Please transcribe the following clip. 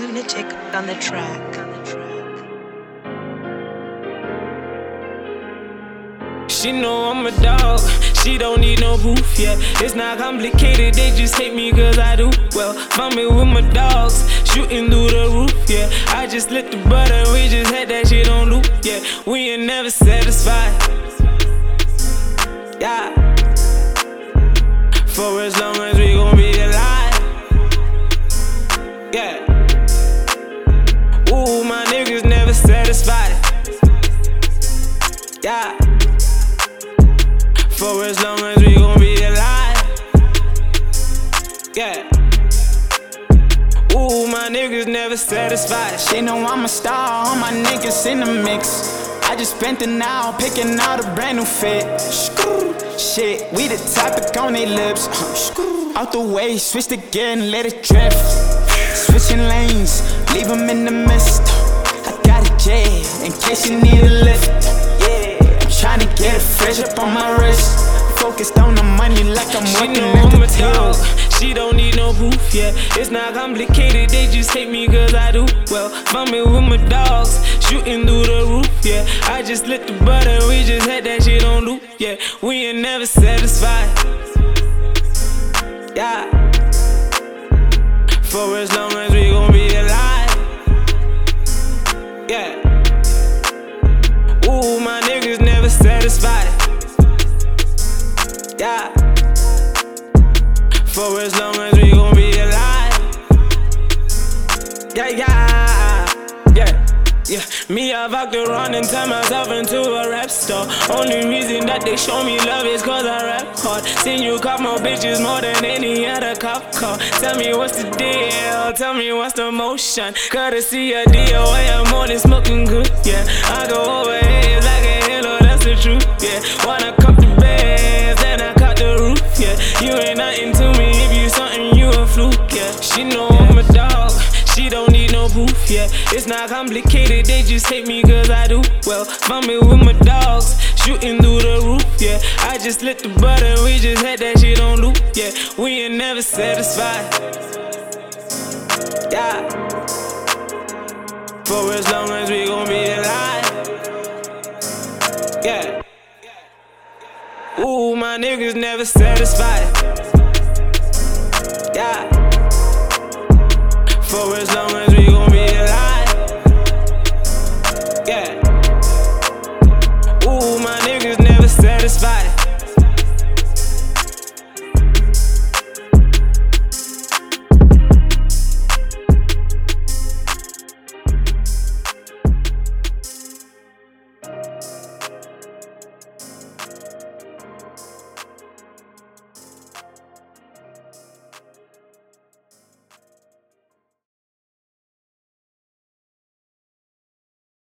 lunatic on the track. She know I'm a dog, she don't need no proof, yeah. It's not complicated, they just hate me cause I do well. Bumping with my dogs, shooting through the roof, yeah. I just lit the butter, we just had that shit on loop, yeah. We ain't never satisfied, yeah. For as long as we gon' be alive, yeah. Ooh, my niggas never satisfied, yeah. For as long as we gon' be alive, yeah. Ooh, my niggas never satisfied. She know I'm a star, all my niggas in the mix. I just spent an hour picking out a brand new fit. Shit, we the topic on they lips. Out the way, switch the gear and let it drift. Switching lanes, leave them in the mist. I got a jet in case you need a lift. Tryna get it fresh up on my wrist. Focused on the money like I'm working at the dog. She don't need no proof, yeah. It's not complicated, they just hate me cause I do well. Bumping with my dogs, shooting through the roof, yeah. I just lit the butter, we just had that shit on loop, yeah. We ain't never satisfied, yeah. For as long as we gon' be alive, yeah. Ooh, my niggas never satisfied, yeah. For as long as we gon' be alive, yeah, yeah, yeah, yeah. Me, I've acted around and turned myself into a rap star. Only reason that they show me love is cause I rap hard. Seen you cop more bitches more than any other cop car. Tell me what's the deal, tell me what's the motion. Courtesy a DOA, I'm more than smoking good, yeah. I go over here like a halo, that's the truth, yeah. Wanna cop the beds, then I cop the roof, yeah. You ain't nothing to me, if you something, you a fluke, yeah. She know I'm a dog, she don't need no proof, yeah. It's not complicated, they just hate me cause I do well. Bumping with my dogs, shooting through the roof, yeah. I just lit the butter, we just had that shit on loop, yeah. We ain't never satisfied, yeah. For as long as we gon' be alive, yeah. Ooh, my niggas never satisfied, yeah. For as long